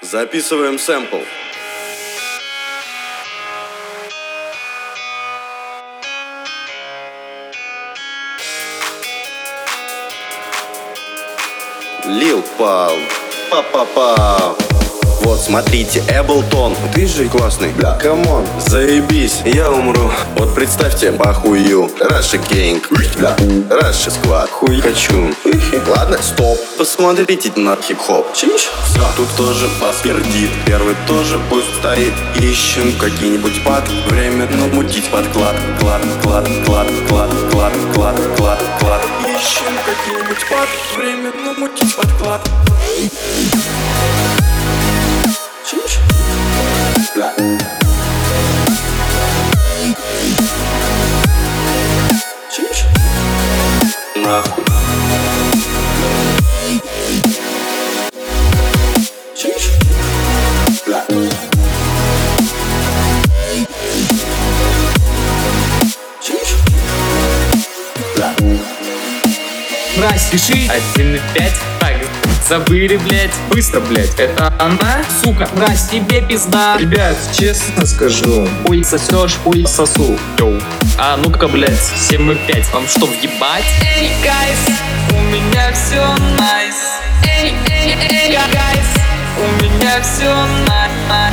Записываем сэмпл. Lil Pump, па-па-па. Вот смотрите, Ableton, ты же классный, бля, камон, заебись, я умру. Вот представьте, похую, Russia Gang, бля, Russia Squad, хуй хочу. Ладно, стоп, посмотрите на хип-хоп. Чиш? Тут тоже бас пердит, первый тоже пусть стоит. Ищем какие-нибудь пад, время намутить подклад. Клад, клад, клад, клад, клад, клад, клад, клад. Ищем какие-нибудь пад, время намутить подклад. Чиш? Бля. Чиш? Нахуй. Чиш? Бля. Чиш? Бля. Мразь, пиши 1.5. Так, забыли, блять. Быстро, блять. Это она? Сука, мразь, тебе пизда. Ребят, честно скажу, Ой, сосешь, ой, сосу. Йоу. А ну-ка, блять, 7.5. Вам что, въебать? Эй, гайс, у меня все найс. Эй, гайс, у меня все найс.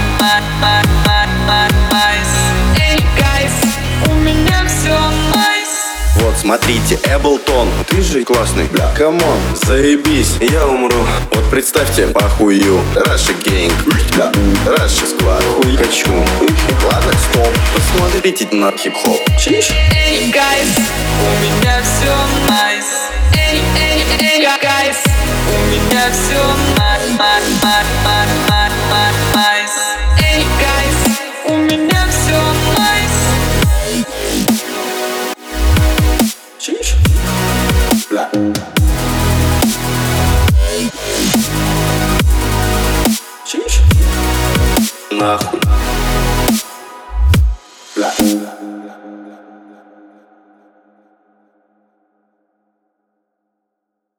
Эй, гайс, у меня все найс. Вот смотрите, Ableton, ты же классный, бля, камон, заебись, я умру. Вот представьте, похую, Russia Gang, бля, Russia Squad, хуй хочу. Ладно, стоп, посмотрите на хип-хоп. Чиш? Эй, гайс, у меня все найс. Эй, гайс, у меня все найс. Эй, гайс, у меня все найс. Чиш? Бля. Чиш? Нахуй.